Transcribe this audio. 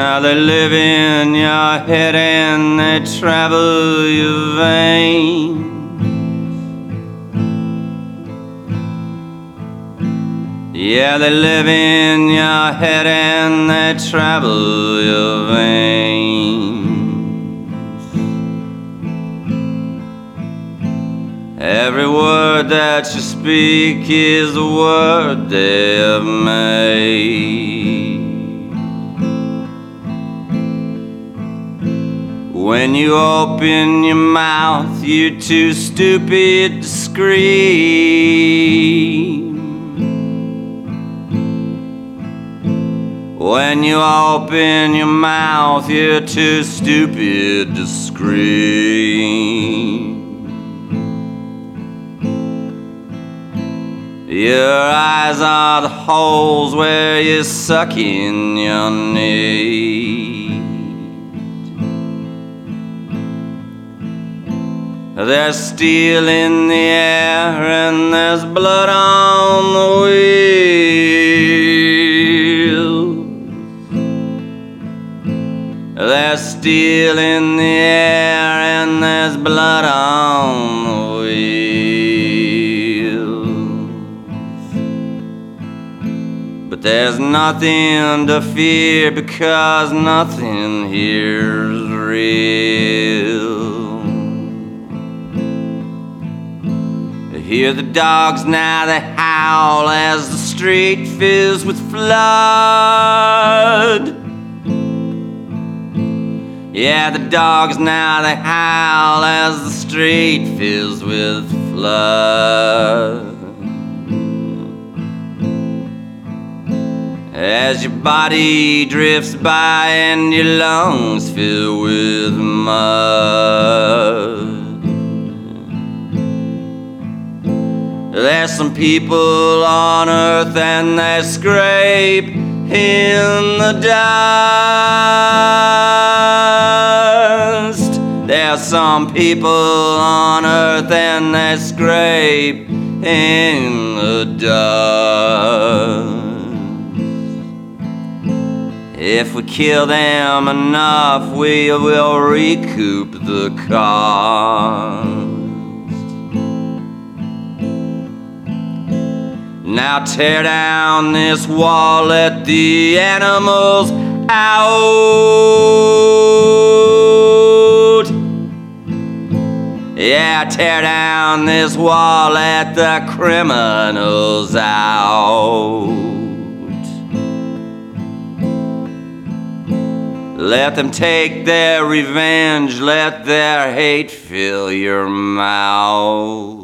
Now they live in your head and they travel your veins. Yeah, they live in your head and they travel your veins. Every word that you speak is a word they have made. When you open your mouth, you're too stupid to scream. When you open your mouth, you're too stupid to scream. Your eyes are the holes where you're sucking your need. There's steel in the air and there's blood on the wheel. There's steel in the air and there's blood on the wheel. But there's nothing to fear because nothing here's real. Hear the dogs now, they howl as the street fills with flood. Yeah, the dogs now, they howl as the street fills with flood. As your body drifts by and your lungs fill with mud. There's some people on earth and they scrape in the dust. There's some people on earth and they scrape in the dust. If we kill them enough, we will recoup the cost. Now tear down this wall, let the animals out. Yeah, tear down this wall, let the criminals out. Let them take their revenge, let their hate fill your mouth.